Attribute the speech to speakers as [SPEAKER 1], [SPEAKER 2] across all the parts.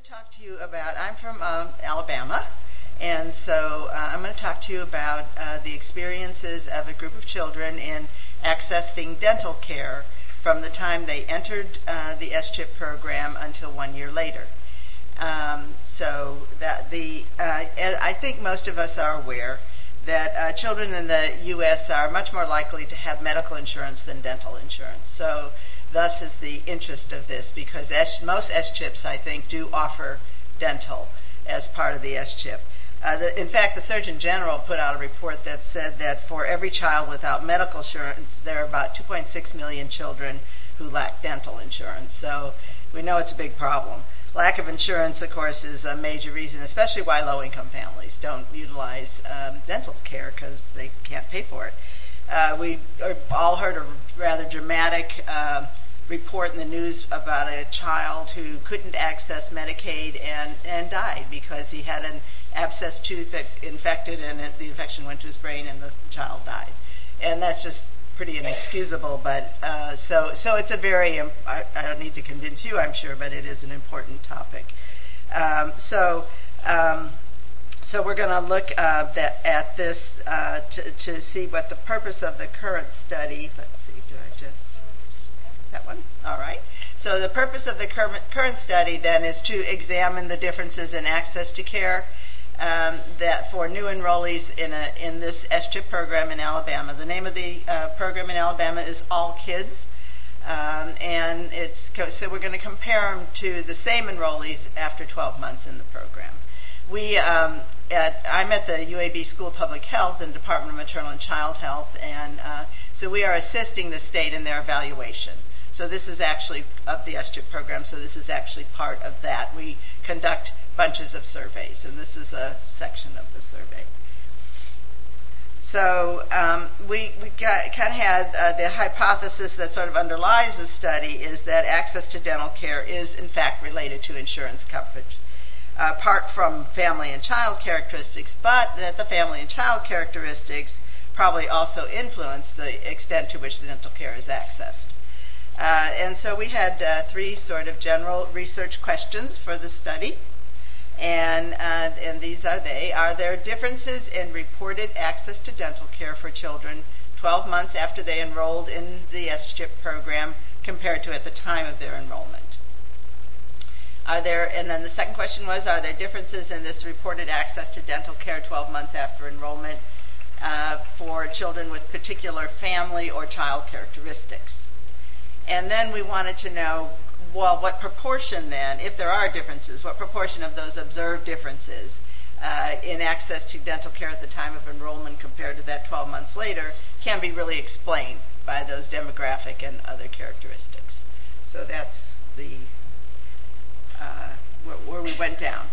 [SPEAKER 1] to talk to you about, I'm from Alabama, and so I'm going to talk to you about the experiences of a group of children in accessing dental care from the time they entered the SCHIP program until 1 year later. I think most of us are aware that children in the U.S. are much more likely to have medical insurance than dental insurance. So thus is the interest of this, because most SCHIPs, I think, do offer dental as part of the SCHIP. In fact, the Surgeon General put out a report that said that for every child without medical insurance, there are about 2.6 million children who lack dental insurance. So we know it's a big problem. Lack of insurance, of course, is a major reason, especially why low-income families don't utilize dental care because they can't pay for it. We all heard a rather dramatic report in the news about a child who couldn't access Medicaid and died because he had an abscessed tooth that infected, and the infection went to his brain and the child died. And that's just pretty inexcusable, but so it's a very, I don't need to convince you, I'm sure, but it is an important topic. So we're going to look at this to see what the purpose of the current study, let's see, that one? All right. So the purpose of the current study then is to examine the differences in access to care that for new enrollees in this SCHIP program in Alabama. The name of the program in Alabama is All Kids, and so we're going to compare them to the same enrollees after 12 months in the program. I'm at the UAB School of Public Health and Department of Maternal and Child Health, and so we are assisting the state in their evaluation. So this is actually of the SCHIP program, so this is actually part of that. We conduct bunches of surveys, and this is a section of the survey. So we kind of had the hypothesis that sort of underlies the study is that access to dental care is in fact related to insurance coverage, apart from family and child characteristics, but that the family and child characteristics probably also influence the extent to which the dental care is accessed. And so we had three sort of general research questions for the study. And these are they. Are there differences in reported access to dental care for children 12 months after they enrolled in the SCHIP program compared to at the time of their enrollment? And then the second question was, are there differences in this reported access to dental care 12 months after enrollment for children with particular family or child characteristics? And then we wanted to know, well, what proportion then, if there are differences, what proportion of those observed differences in access to dental care at the time of enrollment compared to that 12 months later can be really explained by those demographic and other characteristics. So that's where we went down.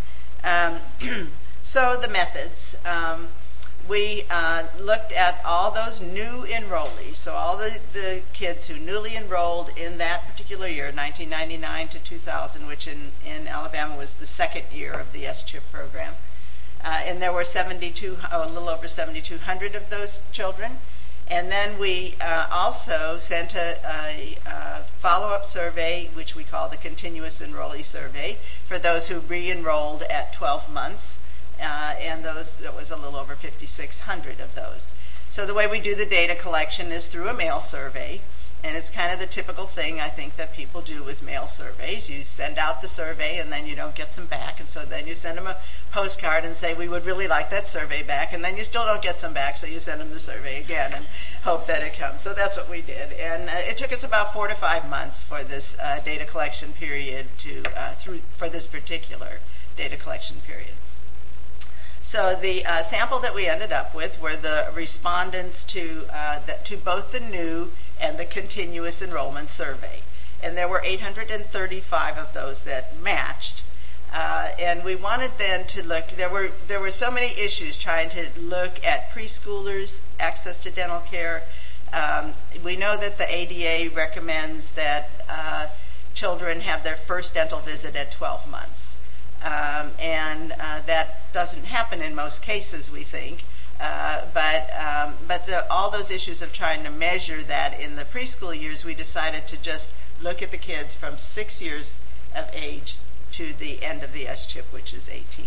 [SPEAKER 1] So the methods. We looked at all those new enrollees, so all the kids who newly enrolled in that particular year, 1999 to 2000, which in Alabama was the second year of the SCHIP program. And there were a little over 7,200 of those children. And then we also sent a follow-up survey, which we call the Continuous Enrollee Survey, for those who re-enrolled at 12 months. And there was a little over 5,600 of those. So the way we do the data collection is through a mail survey, and it's kind of the typical thing I think that people do with mail surveys. You send out the survey, and then you don't get some back, and so then you send them a postcard and say, we would really like that survey back, and then you still don't get some back, so you send them the survey again and hope that it comes. So that's what we did, and it took us about 4 to 5 months for this data collection period for this particular data collection period. So the sample that we ended up with were the respondents to both the new and the continuous enrollment survey. And there were 835 of those that matched. And we wanted then to look, there were so many issues trying to look at preschoolers' access to dental care. We know that the ADA recommends that children have their first dental visit at 12 months. And that doesn't happen in most cases, we think. But all those issues of trying to measure that in the preschool years, we decided to just look at the kids from 6 years of age to the end of the S-chip, which is 18.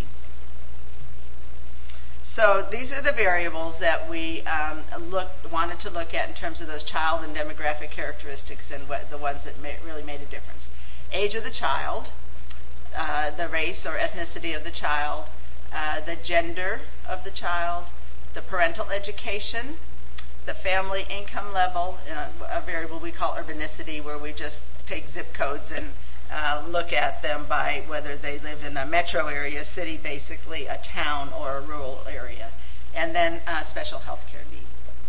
[SPEAKER 1] So these are the variables that we wanted to look at in terms of those child and demographic characteristics, and the ones that really made a difference. Age of the child, the race or ethnicity of the child, the gender of the child, the parental education, the family income level, a variable we call urbanicity, where we just take zip codes and look at them by whether they live in a metro area, city basically, a town, or a rural area. And then special health care need.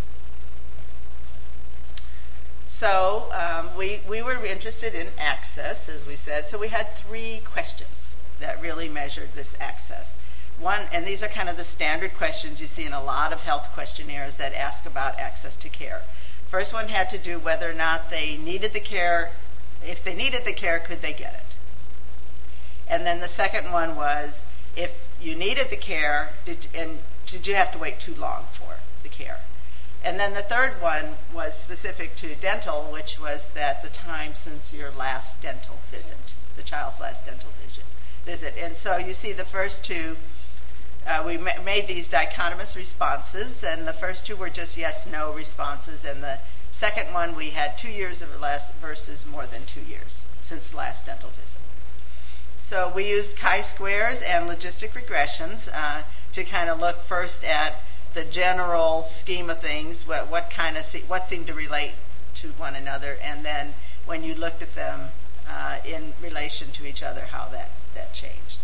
[SPEAKER 1] So we were interested in access, as we said. So we had 3 questions that really measured this access. One, and these are kind of the standard questions you see in a lot of health questionnaires that ask about access to care. First one had to do whether or not they needed the care. If they needed the care, could they get it? And then the second one was, if you needed the care, did you have to wait too long for the care? And then the third one was specific to dental, which was that the time since your last dental visit, the child's last dental visit. And so you see the first 2, we made these dichotomous responses, and the first 2 were just yes/no responses, and the second one, we had 2 years or less versus more than 2 years since the last dental visit. So we used chi-squares and logistic regressions to kind of look first at the general scheme of things, what seemed to relate to one another, and then when you looked at them in relation to each other, how that changed.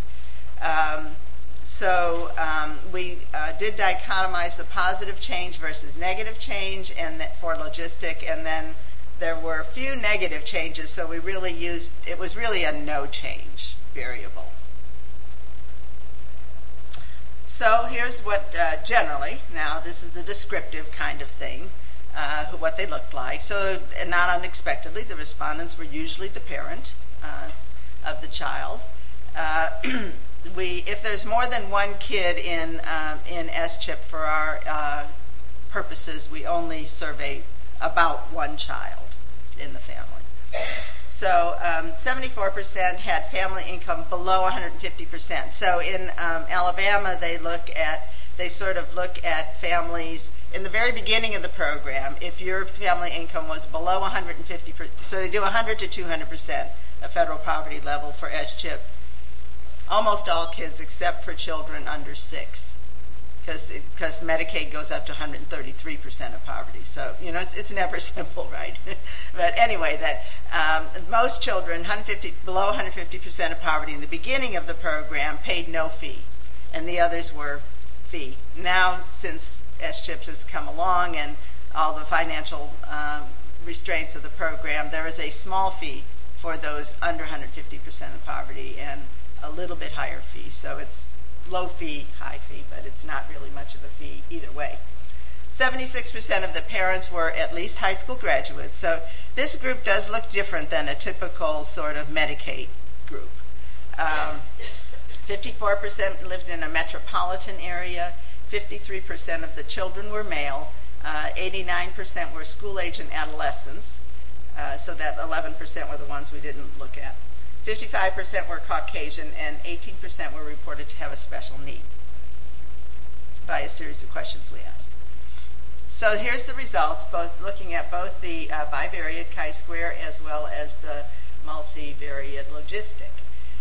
[SPEAKER 1] So we did dichotomize the positive change versus negative change for logistic, and then there were a few negative changes, so we really it was really a no change variable. So here's what generally, now this is the descriptive kind of thing, what they looked like. So not unexpectedly, the respondents were usually the parent of the child. If there's more than one kid in S-chip for our purposes, we only survey about one child in the family. So 74% had family income below 150%. So in Alabama, they sort of look at families in the very beginning of the program. If your family income was below 150%, so they do 100 to 200% of federal poverty level for S-chip. Almost all kids, except for children under 6, because Medicaid goes up to 133% of poverty. So it's never simple, right? But anyway, that most children below 150% of poverty in the beginning of the program paid no fee, and the others were fee. Now, since S-chips has come along and all the financial restraints of the program, there is a small fee for those under 150% of poverty, and a little bit higher fee. So it's low fee, high fee, but it's not really much of a fee either way. 76% of the parents were at least high school graduates. So this group does look different than a typical sort of Medicaid group. 54% lived in a metropolitan area. 53% of the children were male. 89% were school-age and adolescents. So that 11% were the ones we didn't look at. 55% were Caucasian, and 18% were reported to have a special need by a series of questions we asked. So here's the results, looking at both the bivariate chi-square as well as the multivariate logistic.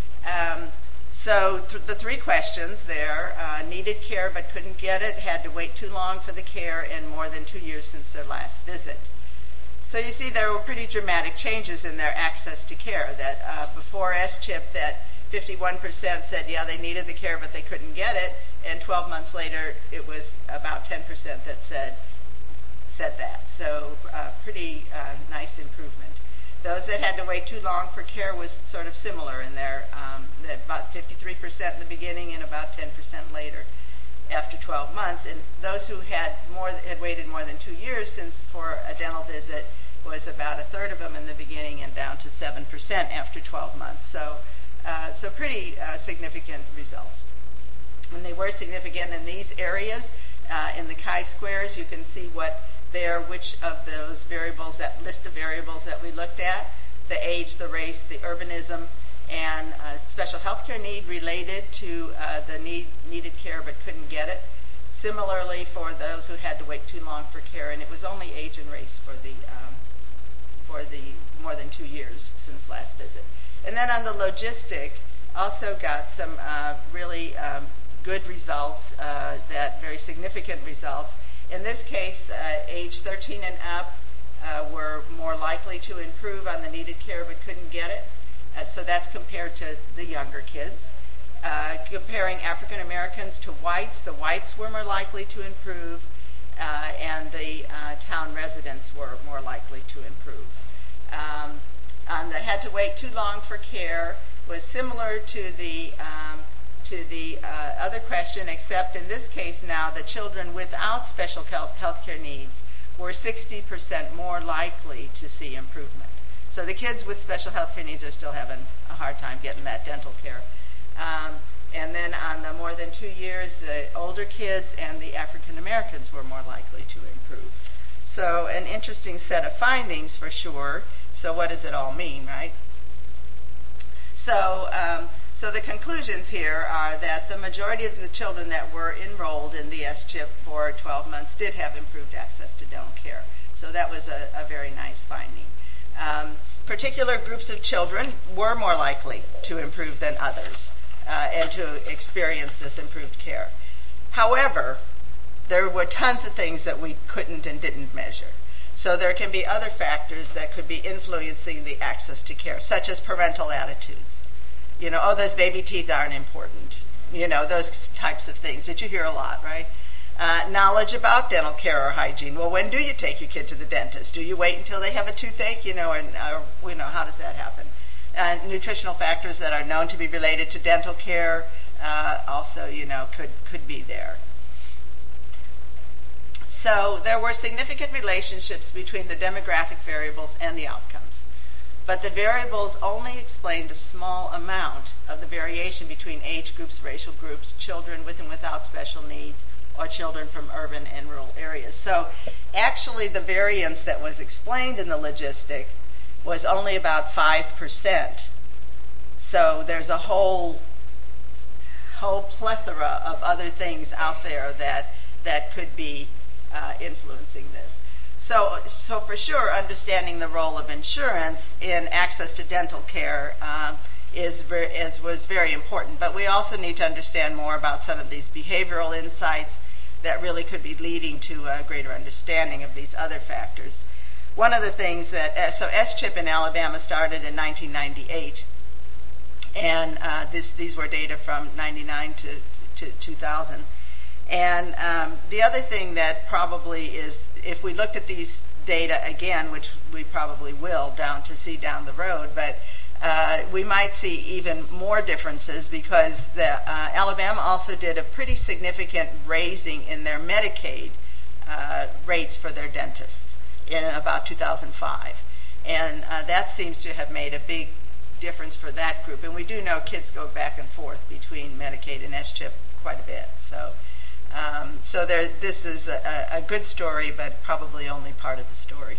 [SPEAKER 1] So the 3 questions there, needed care but couldn't get it, had to wait too long for the care, and more than 2 years since their last visit. So you see there were pretty dramatic changes in their access to care. That before S-chip, that 51% said, yeah, they needed the care, but they couldn't get it. And 12 months later, it was about 10% that said that. So pretty nice improvement. Those that had to wait too long for care was sort of similar in there, about 53% in the beginning and about 10% later after 12 months. And those who had waited more than 2 years since for a dental visit was about a third of them in the beginning and down to 7% after 12 months. So pretty significant results. When they were significant in these areas, in the chi-squares, you can see which of those variables, that list of variables that we looked at, the age, the race, the urbanism, and special health care need related to the needed care but couldn't get it. Similarly, for those who had to wait too long for care, and it was only age and race for the more than 2 years since last visit. And then on the logistic, also got some really good results, that very significant results. In this case, age 13 and up were more likely to improve on the needed care but couldn't get it. So that's compared to the younger kids. Comparing African Americans to whites, the whites were more likely to improve, and the town residents were more likely to improve. On the had to wait too long for care was similar to the other question, except in this case now the children without special health care needs were 60% more likely to see improvement. So the kids with special health care needs are still having a hard time getting that dental care. And then on the more than 2 years, the older kids and the African Americans were more likely to improve. So an interesting set of findings for sure. So what does it all mean, right? So the conclusions here are that the majority of the children that were enrolled in the SCHIP for 12 months did have improved access to dental care. So that was a very nice finding. Particular groups of children were more likely to improve than others and to experience this improved care. However, there were tons of things that we couldn't and didn't measure. So there can be other factors that could be influencing the access to care, such as parental attitudes. Oh, those baby teeth aren't important. Those types of things that you hear a lot, right? Knowledge about dental care or hygiene. Well, when do you take your kid to the dentist? Do you wait until they have a toothache? How does that happen? Nutritional factors that are known to be related to dental care also, could be there. So there were significant relationships between the demographic variables and the outcomes. But the variables only explained a small amount of the variation between age groups, racial groups, children with and without special needs, or children from urban and rural areas. So actually the variance that was explained in the logistic was only about 5%. So there's a whole plethora of other things out there that could be influencing this. So for sure, understanding the role of insurance in access to dental care was very important. But we also need to understand more about some of these behavioral insights that really could be leading to a greater understanding of these other factors. One of the things so SCHIP in Alabama started in 1998, and these were data from 99 to 2000. And the other thing that probably is, if we looked at these data again, which we probably will down the road, but we might see even more differences because Alabama also did a pretty significant raising in their Medicaid rates for their dentists in about 2005. And that seems to have made a big difference for that group. And we do know kids go back and forth between Medicaid and SCHIP quite a bit. So this is a good story, but probably only part of the story.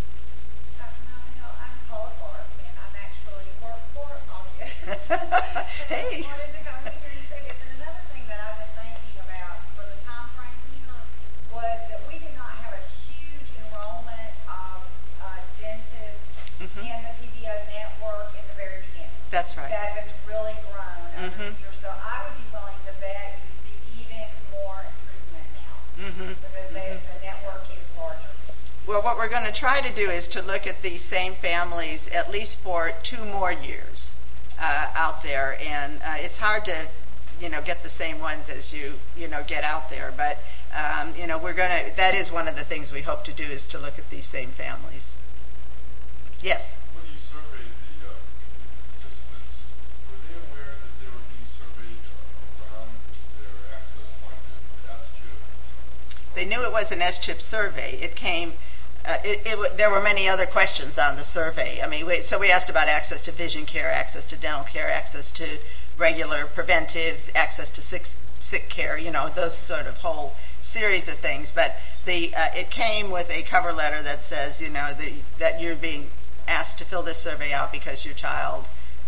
[SPEAKER 2] I'm Paula Clark, and I'm actually work for Audia.
[SPEAKER 1] Hey.
[SPEAKER 2] I wanted to come in here and say this. And another thing that I was thinking about for the time frame here was that we did not have a huge enrollment of dentists in the PBO network in the very beginning.
[SPEAKER 1] That's right.
[SPEAKER 2] That has really grown over the years. So I would be willing to bet you see even more improvement now because the network is larger.
[SPEAKER 1] Well, what we're going to try to do is to look at these same families at least for 2 more years out there, and it's hard to, get the same ones as you get out there. But we're going to. That is one of the things we hope to do is to look at these same families. Yes.
[SPEAKER 3] When you surveyed the participants, were they aware that they were being surveyed around their access point to SCHIP?
[SPEAKER 1] They knew it was an SCHIP survey. It came. There were many other questions on the survey. So we asked about access to vision care, access to dental care, access to regular preventive, access to sick care, those sort of whole series of things. But it came with a cover letter that says, that you're being asked to fill this survey out because your child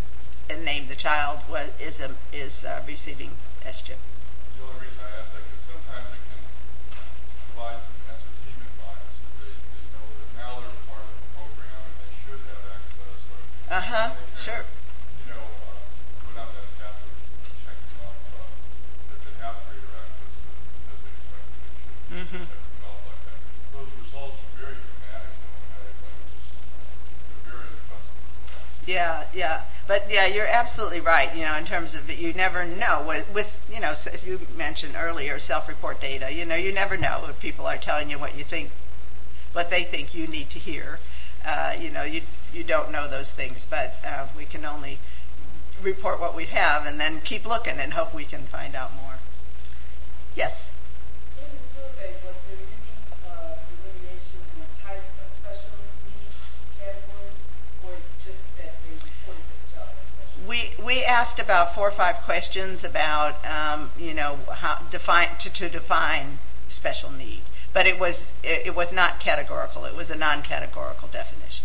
[SPEAKER 1] and name the child is receiving SCHIP.
[SPEAKER 3] The only reason I ask that is sometimes it can provide some ascertainment bias that they know that now they're part of the program and they should have access. Or
[SPEAKER 1] Sure.
[SPEAKER 3] Go down that path of checking out that they have greater access as they expect they should. Check them out like that. Those results are very dramatic, though, and they're very impressive results.
[SPEAKER 1] Yeah. But yeah, you're absolutely right. In terms of you never know with as you mentioned earlier, self-report data. You never know if people are telling you what they think you need to hear. You don't know those things, but we can only report what we have and then keep looking and hope we can find out more. Yes.
[SPEAKER 4] In the survey, was there any delineation in the type of special needs category, or just that they reported the child as special?
[SPEAKER 1] We asked about 4 or 5 questions about how to define special need, but it was not categorical. It was a non-categorical definition.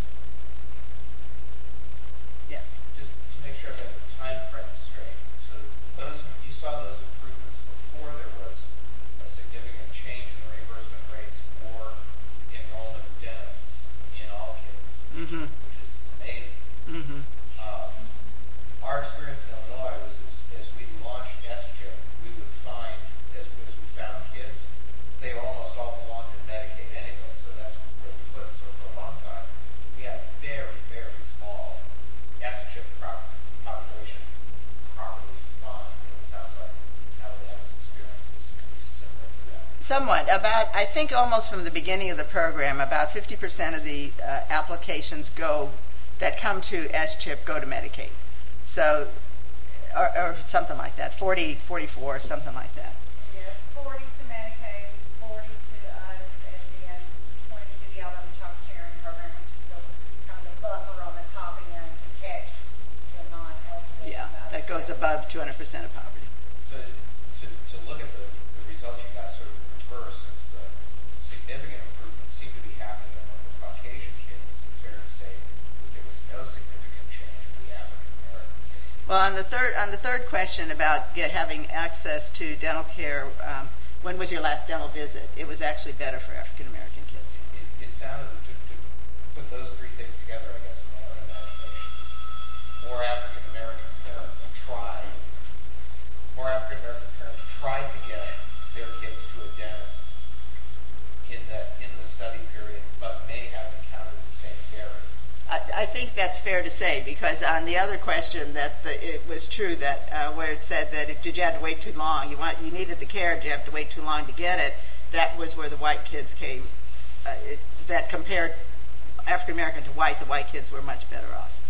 [SPEAKER 1] Yes.
[SPEAKER 5] Just to make sure I got the time frame straight. So you saw those improvements before there was a significant change in the reimbursement rates for enrollment of dentists in all kids, which is amazing. Our experience in Illinois was as we launched SCHIP, we would find, as we found kids, they almost all belonged in Medicaid anyway, so that's where we put them. So for a long time, we had very, very small SCHIP population properly defined. And it sounds like Alabama's experience was similar to that.
[SPEAKER 1] Somewhat. I think almost from the beginning of the program, about 50% of the applications that come to SCHIP go to Medicaid. So, or something like that, 40, 44, something like that.
[SPEAKER 2] Yeah, 40 to Medicaid, 40 to us, and then 20 to the Alabama Child Sharing Program, which is the kind of the buffer on the top end to catch the non-eligible.
[SPEAKER 1] Yeah, that goes above 200% of poverty.
[SPEAKER 5] So to look at the results you got sort of in reverse, since the significant improvements seem to be happening among the Caucasian kids, is it fair to say that there was no significant change for the African American kids?
[SPEAKER 1] Well, on the third question about having access to dental care, when was your last dental visit? It was actually better for African American kids.
[SPEAKER 5] It sounded, to put those 3 things together, I guess, in my own imagination, is more African American parents tried to get their kids to a dentist in the study period, but may have encountered the same barriers.
[SPEAKER 1] I think that's fair to say, because on the other question that it was true that where it said that did you have to wait too long, you needed the care, did you have to wait too long to get it, that was where the white kids came, that compared African American to white, the white kids were much better off.